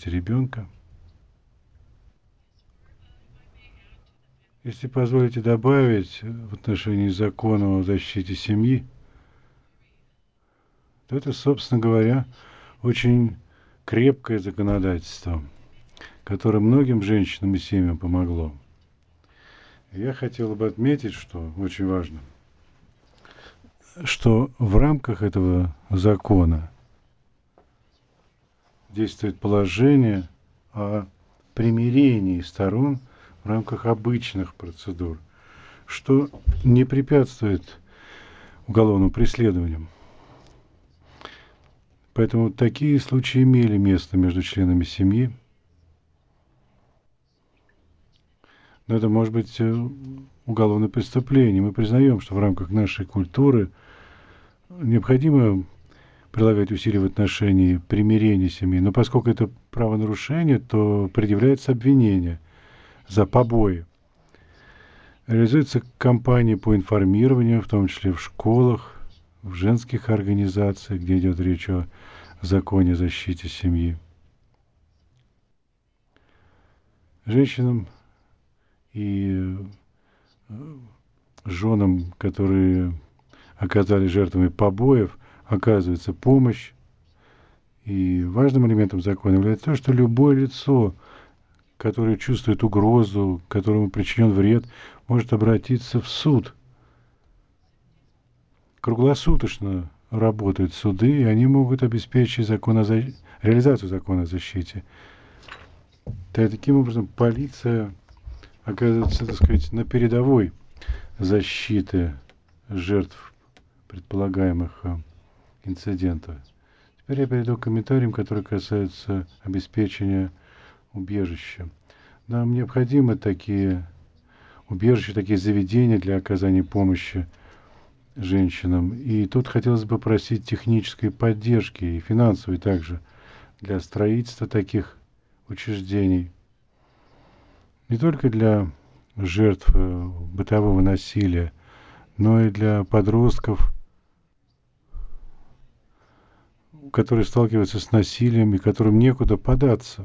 защите ребенка. Если позволите добавить в отношении закона о защите семьи, то это, собственно говоря, очень крепкое законодательство, которое многим женщинам и семьям помогло. Я хотел бы отметить, что очень важно, что в рамках этого закона действует положение о примирении сторон в рамках обычных процедур, что не препятствует уголовным преследованиям. Поэтому такие случаи имели место между членами семьи. Но это может быть уголовное преступление. Мы признаем, что в рамках нашей культуры необходимо прилагать усилия в отношении примирения семьи. Но поскольку это правонарушение, то предъявляется обвинение за побои. Реализуются кампании по информированию, в том числе в школах, в женских организациях, где идет речь о законе о защите семьи. Женщинам и женам, которые оказались жертвами побоев, оказывается помощь. И важным элементом закона является то, что любое лицо, которое чувствует угрозу, которому причинен вред, может обратиться в суд. Круглосуточно работают суды, и они могут обеспечить реализацию закона о защите. Таким образом, полиция оказывается, так сказать, на передовой защиты жертв предполагаемых инцидентов. Теперь я перейду к комментариям, которые касаются обеспечения убежища. Нам необходимы такие убежища, такие заведения для оказания помощи женщинам. И тут хотелось бы просить технической поддержки и финансовой также для строительства таких учреждений. Не только для жертв бытового насилия, но и для подростков, которые сталкиваются с насилием и которым некуда податься.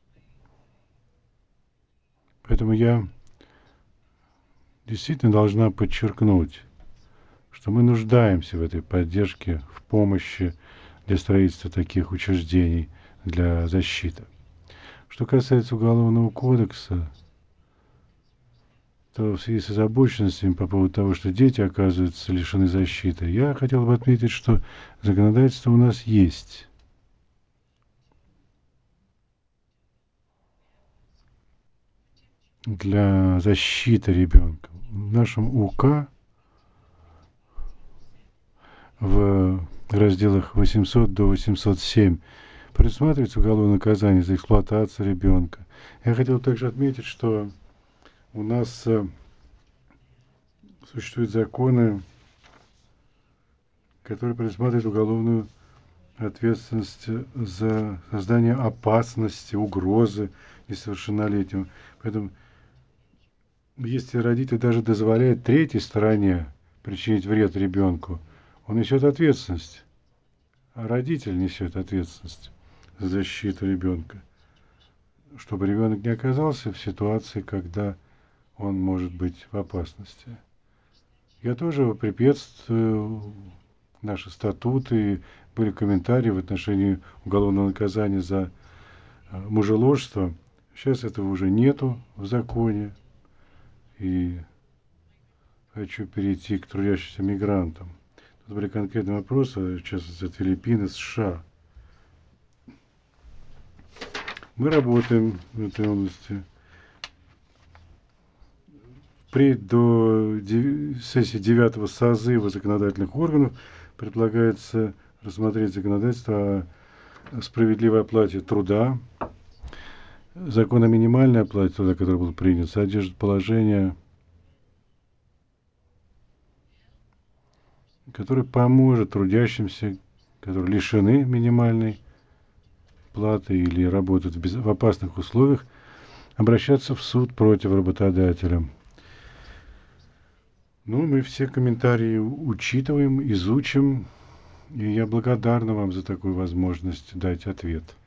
Поэтому я действительно должна подчеркнуть, что мы нуждаемся в этой поддержке, в помощи для строительства таких учреждений для защиты. Что касается Уголовного кодекса, то в связи с озабоченностями по поводу того, что дети оказываются лишены защиты, я хотел бы отметить, что законодательство у нас есть. Для защиты ребенка. В нашем УК в разделах 800 до 807 предусматривается уголовное наказание за эксплуатацию ребенка. Я хотел также отметить, что у нас существуют законы, которые предусматривают уголовную ответственность за создание опасности, угрозы несовершеннолетним. Поэтому если родитель даже дозволяет третьей стороне причинить вред ребенку, он несет ответственность. А родитель несет ответственность за защиту ребенка, чтобы ребенок не оказался в ситуации, когда он может быть в опасности. Я тоже приветствую наши статуты, были комментарии в отношении уголовного наказания за мужеложство. Сейчас этого уже нету в законе. И хочу перейти к трудящимся мигрантам. Тут были конкретные вопросы, в частности, от Филиппин и США. Мы работаем в этой области. Впредь до сессии 9-го созыва законодательных органов предлагается рассмотреть законодательство о справедливой оплате труда. Закон о минимальной оплате труда, который был принят, содержит положение, которое поможет трудящимся, которые лишены минимальной платы или работают в опасных условиях, обращаться в суд против работодателя. Ну, мы все комментарии учитываем, изучим, и я благодарна вам за такую возможность дать ответ.